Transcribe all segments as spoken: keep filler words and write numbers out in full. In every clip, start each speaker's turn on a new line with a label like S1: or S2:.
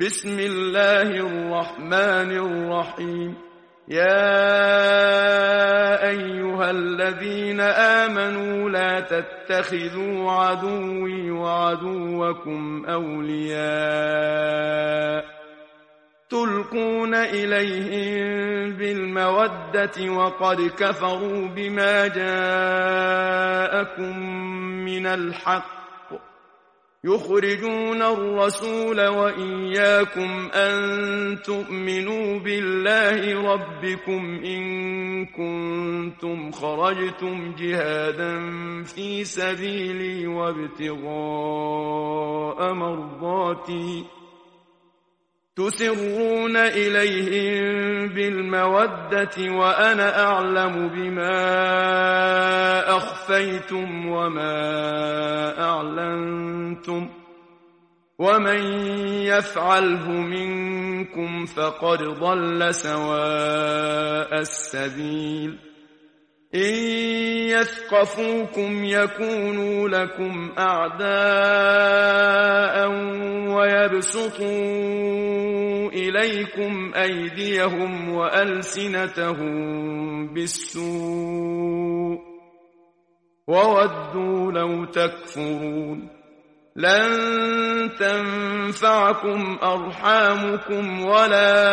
S1: بسم الله الرحمن الرحيم. يا أيها الذين آمنوا لا تتخذوا عدوي وعدوكم أولياء تلقون إليهم بالمودة وقد كفروا بما جاءكم من الحق يخرجون الرسول وإياكم أن تؤمنوا بالله ربكم إن كنتم خرجتم جهادا في سبيلي وابتغاء مرضاتي تسرون إليهم بالمودة وأنا أعلم بما أخفيتم وما أعلنتم ومن يفعله منكم فقد ضل سواء السبيل. إن يثقفوكم يكونوا لكم أعداء ويبسطوا إليكم أيديهم وألسنتهم بالسوء وودوا لو تكفرون. لن تنفعكم أرحامكم ولا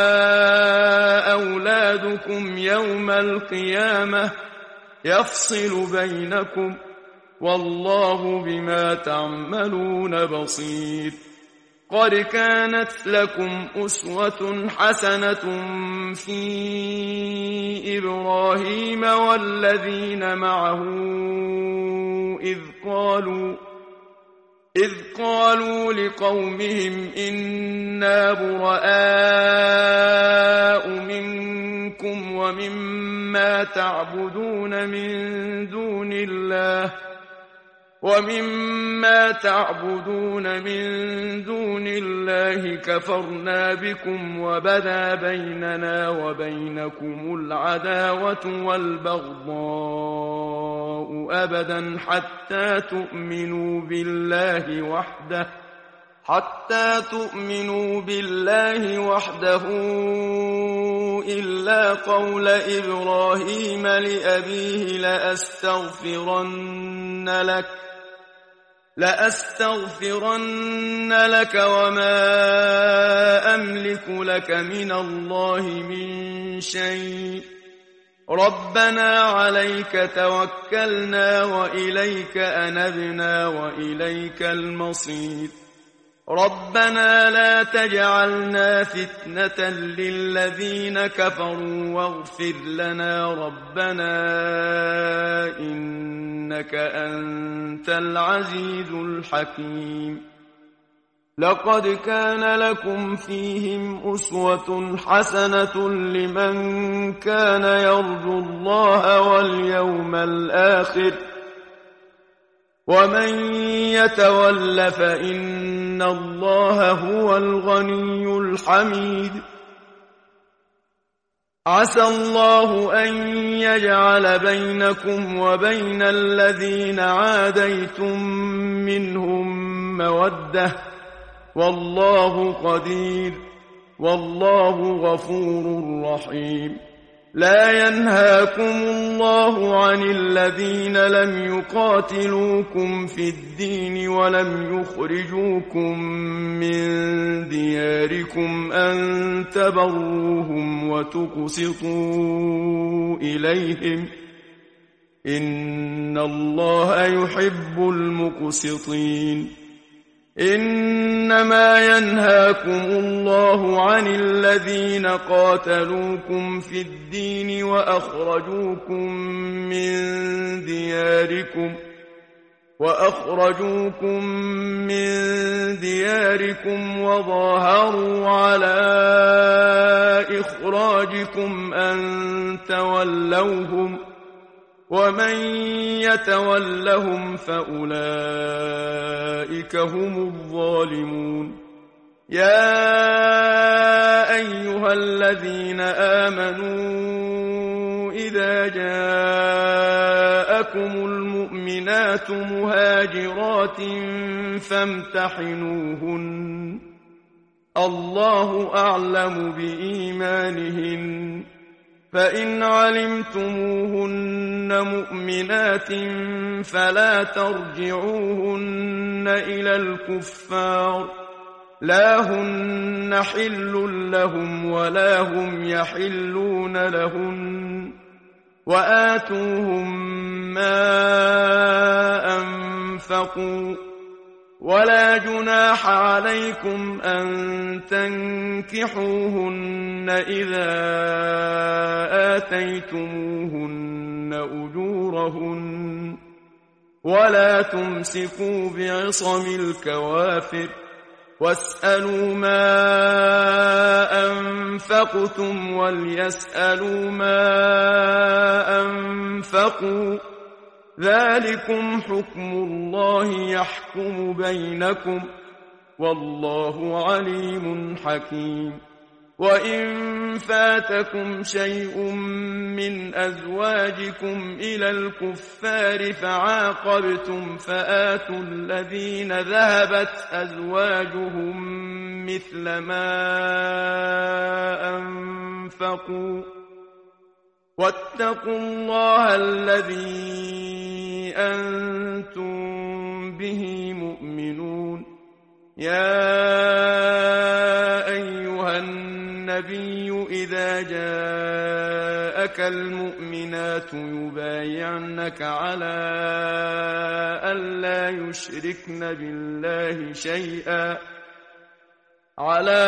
S1: أولادكم يوم القيامة يفصل بينكم والله بما تعملون بصير. قد كانت لكم أسوة حسنة في إبراهيم والذين معه إذ قالوا إذ قالوا لقومهم إنا براء منكم ومما تعبدون من دون الله ومما تعبدون من دون الله كفرنا بكم وبدا بيننا وبينكم العداوة والبغضاء أبدا حتى تؤمنوا بالله وحده حتى تؤمنوا بالله وحده إلا قول إبراهيم لأبيه لأستغفرن لك لأستغفرن لك وما أملك لك من الله من شيء ربنا عليك توكلنا وإليك أنبنا وإليك المصير. ربنا لا تجعلنا فتنة للذين كفروا واغفر لنا ربنا إنك أنت العزيز الحكيم. لقد كان لكم فيهم أسوة حسنة لمن كان يرجو الله واليوم الآخر ومن يتول فإن الله هو الغني الحميد. عسى الله أن يجعل بينكم وبين الذين عاديتم منهم مودة والله قدير والله غفور رحيم. لا ينهاكم الله عن الذين لم يقاتلوكم في الدين ولم يخرجوكم من دياركم أن تبروهم وتقسطوا إليهم إن الله يحب المقسطين. إنما ينهاكم الله عن الذين قاتلوكم في الدين وأخرجوكم من دياركم وأخرجوكم من دياركم وظاهروا على إخراجكم أن تولوهم ومن يتولهم فأولئك هم الظالمون. يا أيها الذين آمنوا إذا جاءكم المؤمنات مهاجرات فامتحنوهن الله أعلم بإيمانهن فإن علمتموهن مؤمنات فلا ترجعوهن إلى الكفار لا هن حل لهم ولا هم يحلون لهن وآتوهم ما أنفقوا ولا جناح عليكم أن تنكحوهن إذا آتيتموهن أجورهن ولا تمسكوا بعصم الكوافر واسألوا ما أنفقتم وليسألوا ما أنفقوا ذلكم حكم الله يحكم بينكم والله عليم حكيم وإن فاتكم شيء من أزواجكم إلى الكفار فعاقبتم فآتوا الذين ذهبت أزواجهم مثل ما أنفقوا واتقوا الله الذي أنتم به مؤمنون يا أيها النبي إذا جاءك المؤمنات يبايعنك على ألا يشركن بالله شيئا على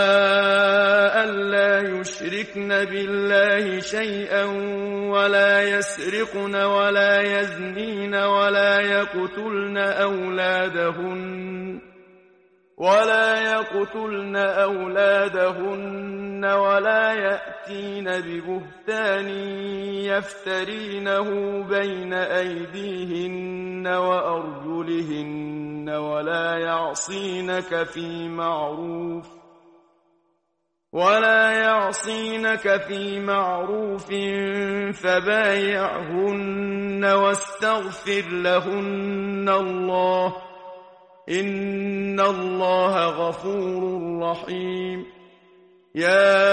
S1: ألا يشركن بالله شيئا ولا يسرقن ولا يزنين ولا يقتلن أولادهن ولا يقتلن أولادهن ولا يأتين ببهتان يفترينه بين أيديهن وأرجلهن ولا يعصينك في معروف ولا يعصينك في معروف فبايعهن واستغفر لهن الله إن الله غفور رحيم يا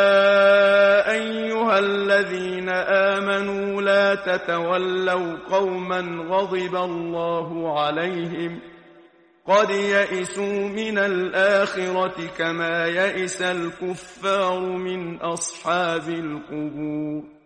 S1: أيها الذين آمنوا لا تتولوا قوما غضب الله عليهم قد يئسوا من الآخرة كما يئس الكفار من أصحاب القبور